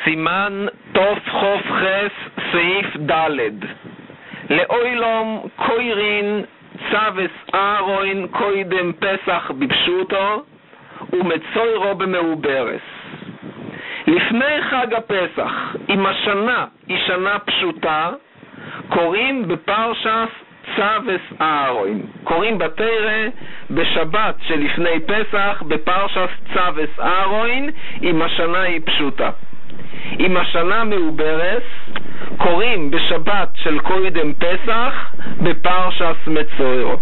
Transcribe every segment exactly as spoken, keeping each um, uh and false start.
סימן תוף חוף חס סעיף ד' לאוילום קוירין צוות אהרון קוידם פסח בפשוטו ומצוירו במעוברס. לפני חג הפסח, אם השנה היא שנה פשוטה, קוראים בפרשת צוות אהרון. קוראים בתורה בשבת שלפני פסח בפרשת צוות אהרון, אם השנה היא פשוטה. אם השנה מעוברס, קוראים בשבת של קודם פסח בפרשת מצוירו.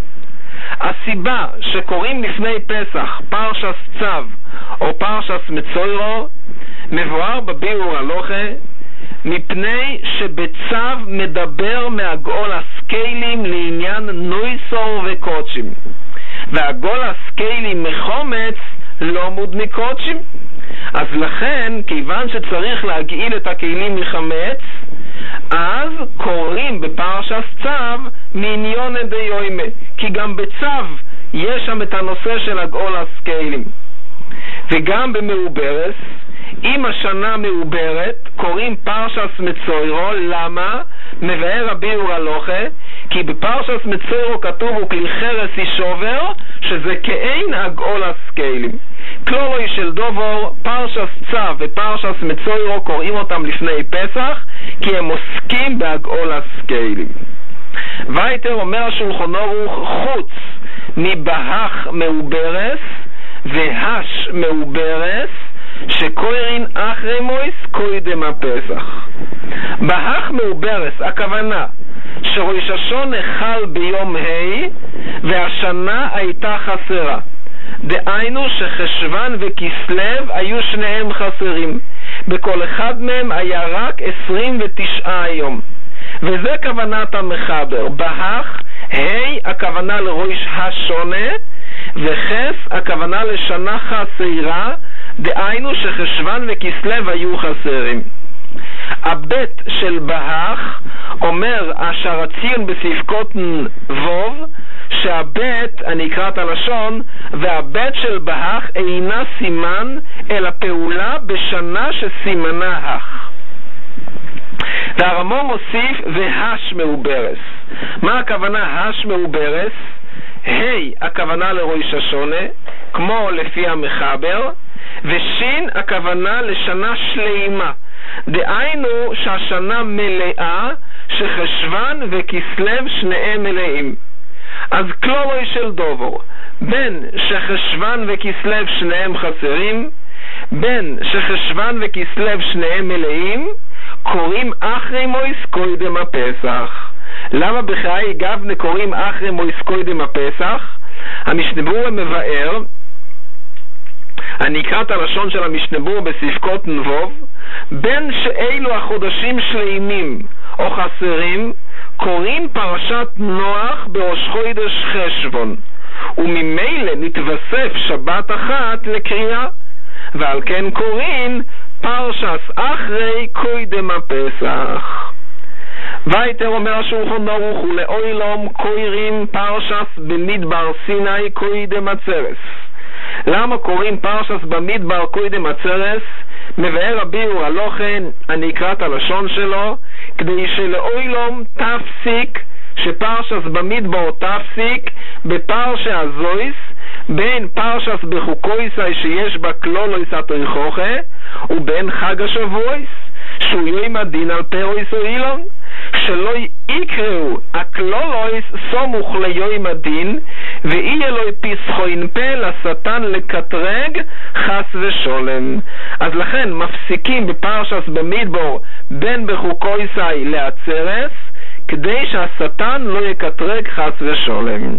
הסיבה שקוראים לפני פסח פרשת צו או פרשת מצוירו מבואר בביאור הלוכה, מפני שבצו מדבר מהגאול הסקיילים לעניין נויסור וקודשים, והגאול הסקיילים מחומץ לא מוד מקודשים. אז לכן, כיוון שצריך להגעיל את הכלים מחמץ, אז קוראים בפרשת צו מעניון דיומא, כי גם בצו יש שם את הנושא של הגאול הסקיילים. וגם במעוברס, אם השנה מעוברת, קוראים פרשת מצוירו. למה? מבאר הביאור הלוכה, כי בפרשת מצוירו כתוב וכלי חרס ישובר, שזה כאין הגאול הסקיילים. כלולוי של דובור, פרשת צו ופרשת מצוירו קוראים אותם לפני פסח, כי הם עוסקים בהגאול הסקיילים. וייטר אומר השולחן ערוך, חוץ מבהך מעוברס והש מעוברס, שקוראים אחרי מויס קודם הפסח. בהך מעוברס, הכוונה שראש השונה חל ביום ה' והשנה הייתה חסרה, דהיינו שחשוון וכסלו היו שניהם חסרים, בכל אחד מהם היה רק עשרים ותשעה יום, וזה כוונת המחבר. בהך ה' הכוונה לראש השונה, וחס הכוונה לשנה חסרה, דהיינו שחשוון וכסלו היו חסרים. הבית של בהך אומר אשר הציון בספקותן ווב, שהבית, אני אקרא את הלשון, והבית של בהך אינה סימן אלא פעולה בשנה שסימנה הך. והרמב"ם מוסיף והש מעוברס. מה הכוונה הש מעוברס? ה' הכוונה לראש השונה, כמו לפי המחבר, ושין הכוונה לשנה שלימה, דהיינו שהשנה מלאה, שחשוון וכסלו שניהם מלאים. אז כלולוי של דובור, בין שחשוון וכסלו שניהם חסרים, בין שחשוון וכסלו שניהם מלאים, קוראים אחרי מויס קודם הפסח. למה בחיי גבנה קוראים אחרי מויס קודם הפסח? המשנה ברורה מבאר, אני אקרא את הלשון של המשנה ברורה בספקות נבוב, בין שאלו החודשים שלימים או חסרים, קוראים פרשת נוח בראש חודש חשבון, וממילא נתווסף שבת אחת לקריאה, ועל כן קוראים פרשת אחרי קודם הפסח. וייטר אומר השולחן ערוך ולאוילום קוראים פרשת במדבר סיני קודם עצרס. למה קוראים פרשת במדבר קודם עצרס? מבאר הביאור הלוכה, אני אקרא את הלשון שלו, כדי שלאוילום תפסיק, שפרשת במדבר תפסיק בפרשה הזויס, בין פרשת בחוקויסי שיש בה כלולויס התויכוכה, ובין חג השבויס שהוא יום הדין על פרויס או אילון, שלא יקראו הכלולויס סמוך ליום הדין, ואי אלוהי פסחוין פה לשטן לקטרג חס ושולם. אז לכן מפסיקים בפרשת במדבר בין בחוקויסי לעצרס, כדי שהשטן לא יקטרג חס ושולם.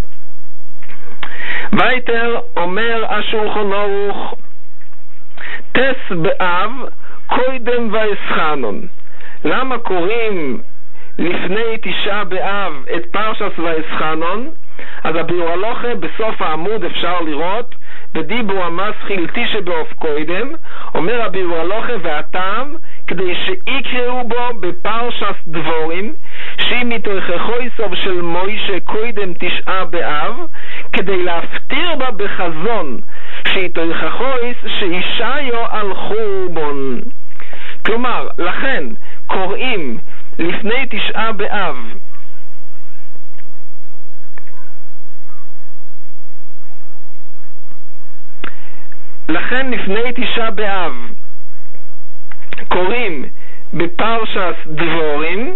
וייטר אומר השולחן ערוך, תס באב קודם ואסחנון. למה קוראים לפני תשעה באב את פרשת ואסחנון? אז הביאור הלוכה בסוף העמוד אפשר לראות בדיבור המסחיל תשע באב קודם, אומר הביאור הלוכה והטעם כדי שיקראו בו בפרשת דבורים, שהיא מתוכחוי סוף של מוישה קודם תשעה באב, כדי להפתיר בה בחזון שהיא תוכחוי שאישה יו על חורבון. כלומר, לכן קוראים לפני תשעה באב לכן לפני תשעה באב קוראים בפרשת דבורים,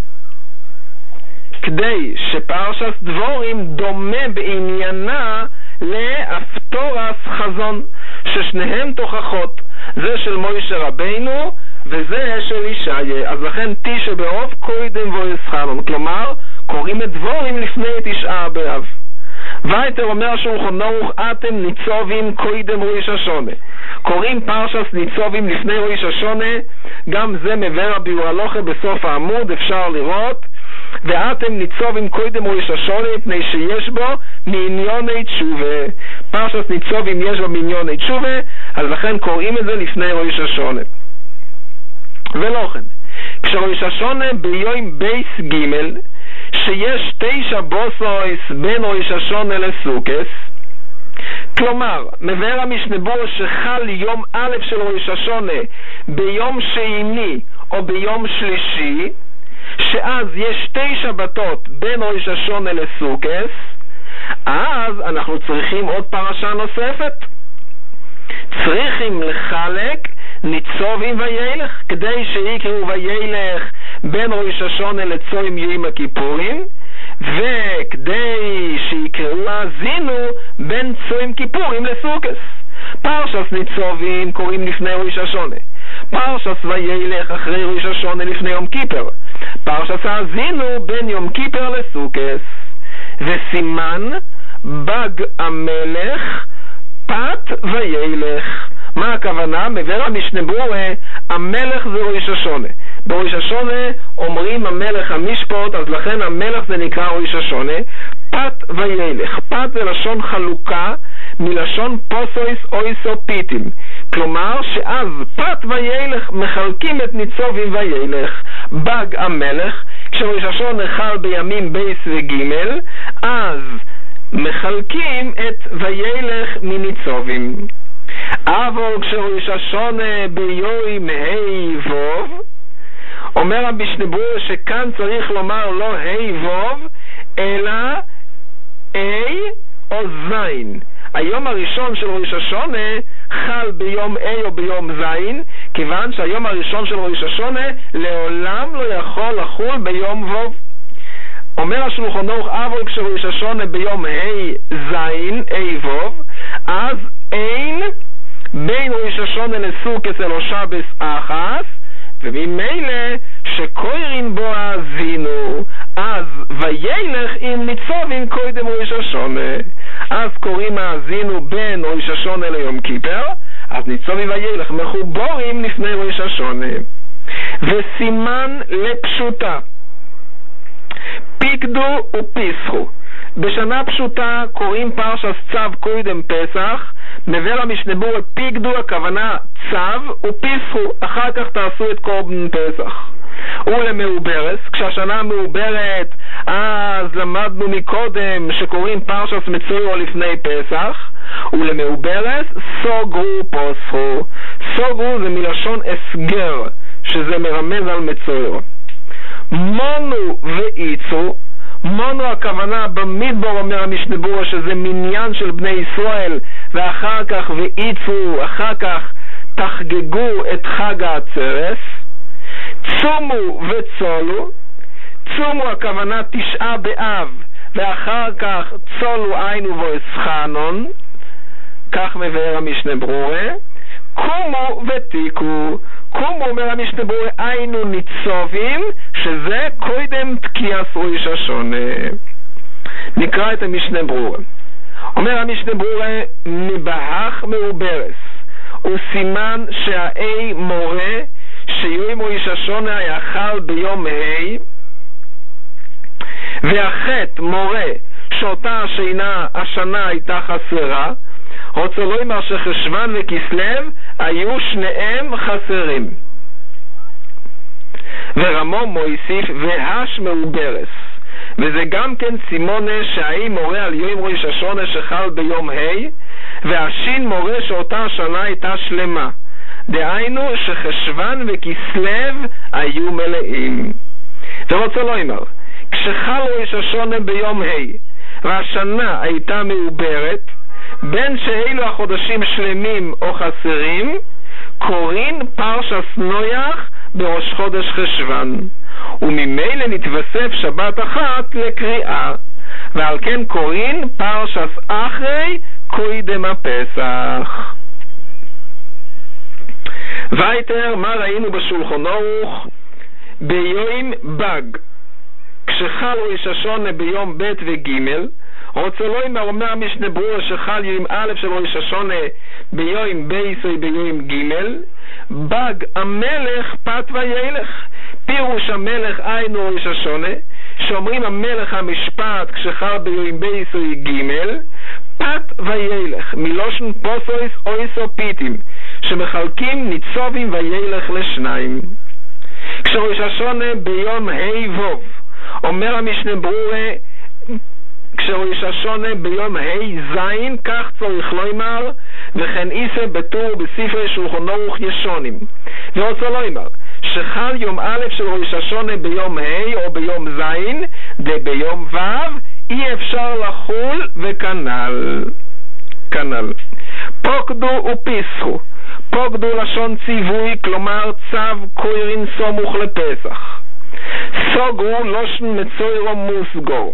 כדי שפרשת דבורים דומה בעניינה לאפטורס חזון, ששניהם תוכחות, זה של מוישה רבינו וזה של ישעיה. אז לכן תשעה באב קודם ויסחנון, כלומר קוראים את דבורים לפני תשעה באב. וייטר אומר שולחן ערוך, אתם ניצובים קודם ראש השונה, קוראים פרשת ניצובים לפני ראש השונה, גם זה מביא רבי הלוכה בסוף העמוד, אפשר לראות, ואתם ניצובים קודם ראש השונה מפני שיש בו מעניוני תשובה. פרשת ניצובים יש בו מעניוני תשובה, אז לכן קוראים את זה לפני ראש השונה. ולא כן, כשראש השונה ביום בייס גימל, שיש תשע בוסויס בין ראש השונה לסוכס, כלומר מבאר המשנה ברורה שחל יום א' של ראש השונה ביום שני או ביום שלישי, שאז יש תשע בתות בין ראש השונה לסוכס, אז אנחנו צריכים עוד פרשה נוספת, צריכים לחלק ניצובים וילך, כדי שיקראו וילך בין ראש השונה לצום יום הכיפורים, וכדי שיקראו האזינו בין צום כיפורים לסוכס. פרשת ניצובים קוראים לפני ראש השונה, פרשת וילך אחרי ראש השונה לפני יום כיפר, פרשת האזינו בין יום כיפר לסוכס. וסימן בג המלך פת וילך. מה הכוונה? מבאר המשנה ברורה, המלך זה ראש השונה. בראש השונה אומרים המלך המשפוט, אז לכן המלך זה נקרא ראש השונה. פת וילך, פת זה לשון חלוקה מלשון פוסויס אויסו פיתים, כלומר שאז פת וילך מחלקים את ניצובים וילך. בג המלך, כשראש השונה חל בימים בייס וגימל, אז מחלקים את וילך מניצובים. אבל כשראש השונה ביום ה' ו', אומר המשנה ברורה שכאן צריך לומר לא ה' ו' אלא A או זין. היום הראשון של ראש השונה חל ביום A או ביום זין, כיוון שהיום הראשון של ראש השונה לעולם לא יכול לחול ביום ו'. אומר השולחן ערוך, אבל כשראש השונה ביום ה' זין, A ו', אז אין בין ראש השונה לסוכס אלו שבס אחס, וממילא שקוראים בו האזינו, אז וילך עם ניצובים קודם ראש השונה. אז קוראים האזינו בין ראש השונה ליום כיפר, אז ניצובים וילך מחוברים לפני ראש השונה. וסימן לפשוטה, פיקדו ופיסחו. בשנה פשוטה קוראים פרשת צו קודם פסח, מבאר המשנה ברורה פיקדו, הכוונה צו, ופיסחו, אחר כך תעשו את קורבן פסח. ולמעוברס, כשהשנה מעוברת, אז למדנו מקודם שקוראים פרשת מצוירו לפני פסח. ולמעוברס סוגרו פוסחו, סוגרו זה מלשון הסגר, שזה מרמז על מצוירו. מונו ואיצו, מונו הכוונה במדבר, אומר המשנה ברורה שזה מניין של בני ישראל, ואחר כך ואיצו, אחר כך תחגגו את חג העצרת. צומו וצולו, צומו הכוונה תשעה באב, ואחר כך צולו היינו ואסחנון, כך מבאר המשנה ברורה. קומו ותיקו, קומו אומר המשנה ברורה היינו ניצובים, שזה קודם תקיעת ראש השונה. נקרא את המשנה ברורה. אומר המשנה ברורה מבהך מעוברס, הוא סימן שהאי מורה שיום ראש השונה יחל ביום ה', והחטא מורה שאותה השינה השנה הייתה חסרה, רוצה לא אמר שחשוון וכסלו היו שניהם חסרים. ורמו מויסיף והש מעוברס, וזה גם כן סימונה שהאי מורה על יום ראש השונה שחל ביום ה', והשין מורה שאותה השנה הייתה שלמה. דהיינו שחשוון וכסלו היו מלאים. ורוצה לא אמר, כשחל ראש השונה ביום ה' והשנה הייתה מעוברת, בין שאלו החודשים שלמים או חסרים, קוראים פרשס נויח בראש חודש חשוון, וממילא נתווסף שבת אחת לקריאה, ועל כן קוראים פרשס אחרי קודם הפסח. ויתר, מה ראינו בשולחן ערוך? ביום בג, כשחל ראש השונה ביום ב' וג', רוצה לא אמר, אומר המשנה ברורה שחל יום א' של ראש השונה ביום בייס או ביום ג', בג המלך פת וילך. פירוש המלך היינו ראש השונה, שאומרים המלך המשפט כשחל ביום בייס או ג', פת וילך מלושן פוסויס אויסו פיתים, שמחלקים ניצובים וילך לשניים. כשראש השונה ביום ה' ו', אומר המשנה ברורה, כשראש השונה ביום ה' זין, כך צריך לומר, וכן איסה בטור בספרי שולחן ערוך ישונים. ורוצה לומר, שחל יום א' של ראש השונה ביום ה' או ביום זין, דה ביום ו' אי אפשר לחול וכנל. כנל. פוקדו ופיסחו. פוקדו לשון ציווי, כלומר צו קוירין סמוך לפסח. סוגרו לושן מצוירו מוסגור.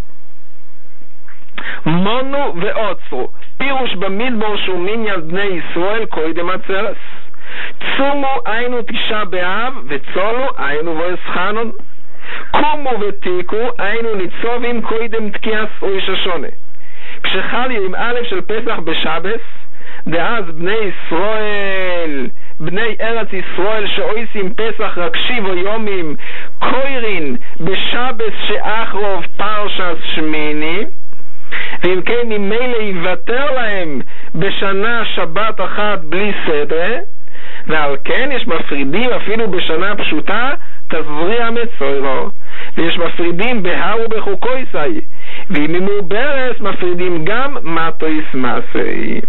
מונו ועוצרו, פירוש במדבר שהוא מניין בני ישראל קודם עצרס. צומו היינו תשעה באב, וצולו היינו ואסחנון. קומו ותיקו היינו ניצובים קודם תקיעס ראש השונה. כשחל יום א' של פסח בשבס, דאז בני ישראל, בני ארץ ישראל שעושים פסח רק שבע יומים, קוירין בשבס שאחרוב פרשס שמיני, ואם כן ממילא יוותר להם בשנה שבת אחת בלי סדרה, ועל כן יש מפרידים אפילו בשנה פשוטה תזריע מצוירו, ויש מפרידים בהר ובחוקויסי, ואם היא מעוברס מפרידים גם מטויס מסי.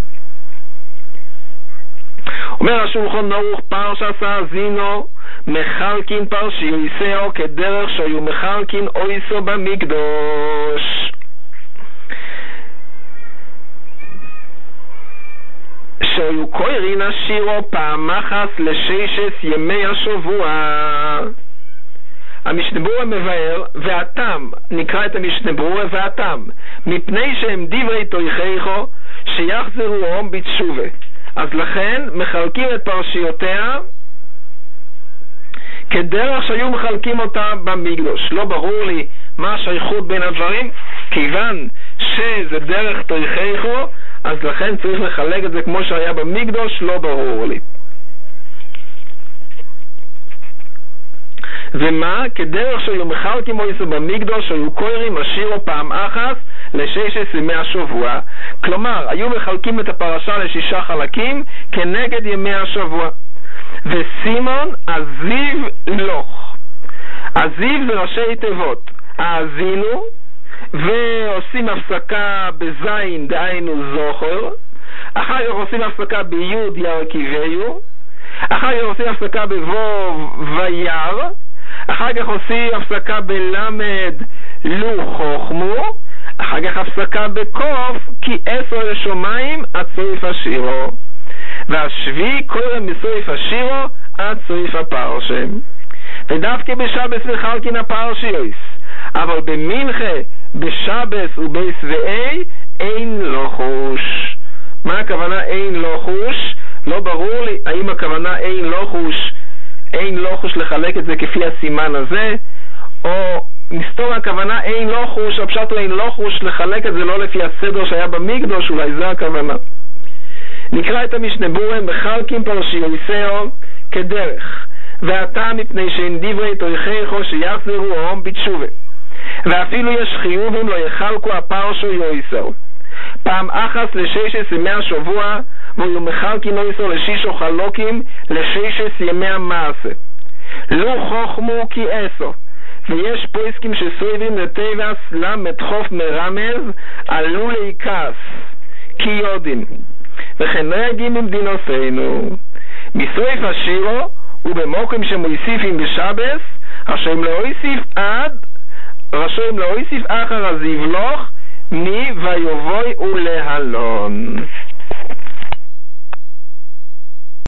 אומר השולחן ערוך פרשס האזינו מחלקין פרשיוסאו כדרך שהיו מחלקין אויסו במקדוש, שהיו קוירין השירו פעם מחס לששת ימי השבוע. המשנה ברורה מבאר, והתם, נקרא את המשנה ברורה והתם, מפני שהם דברי תויכיכו שיחזרו הום בתשובה. אז לכן מחלקים את פרשיותיה כדרך שהיו מחלקים אותה במקדוש. לא ברור לי מה השייכות בין הדברים, כיוון שזה דרך תויכיכו, אז לכן צריך לחלק את זה כמו שהיה במקדוש, לא ברור לי. ומה? כדרך שהיו מחלקים מויסו במקדוש, היו קוירים השירו פעם אחת לששת ימי השבוע. כלומר, היו מחלקים את הפרשה לשישה חלקים כנגד ימי השבוע. וסימון עזיב לוך. עזיב זה ראשי תיבות. האזינו, ועושים הפסקה בזין, דהיינו זוכר. אחר כך עושים הפסקה ביוד ירכיביו. אחר כך עושים הפסקה בווב ויר. אחר כך עושים הפסקה בלמד לו חוכמו. אחר כך הפסקה בקוף כי עשר לשומיים עד סויף השירו, והשביעי קורא מסויף השירו עד סויף הפרשה. ודווקא בשבס מחלקין הפרשיוס, אבל במנחה בשבס ובסבעי אין לוחוש. מה הכוונה אין לוחוש? לא ברור לי האם הכוונה אין לוחוש, אין לוחוש לחלק את זה כפי הסימן הזה, או מסתור הכוונה אין לוחוש, הפשט אין לוחוש לחלק את זה לא לפי הסדר שהיה במקדוש, אולי זה הכוונה. נקרא את המשנה ברורה מחלקים פרשיוסאו כדרך, ואתה מפני שאין דברי תויכיכו שיחזרו הום בתשובה. ואפילו יש חיובים לא יחלקו הפרשו יויסו פעם אחת לששת ימי השבוע, והיו מחלקים יויסו לשישו חלוקים לששת ימי המעשה. לו חוכמו כי אסו, ויש פויסקים שסויבים לטבעס למד חוף מרמז עלו להיקס כי יודים, וכן רגים ממדינותינו. מסויף השירו ובמוקרים שמוסיפים בשבס רשאים להוסיף עד רשאים להוסיף אחר הזיבלוך מי ויובוי ולהלון.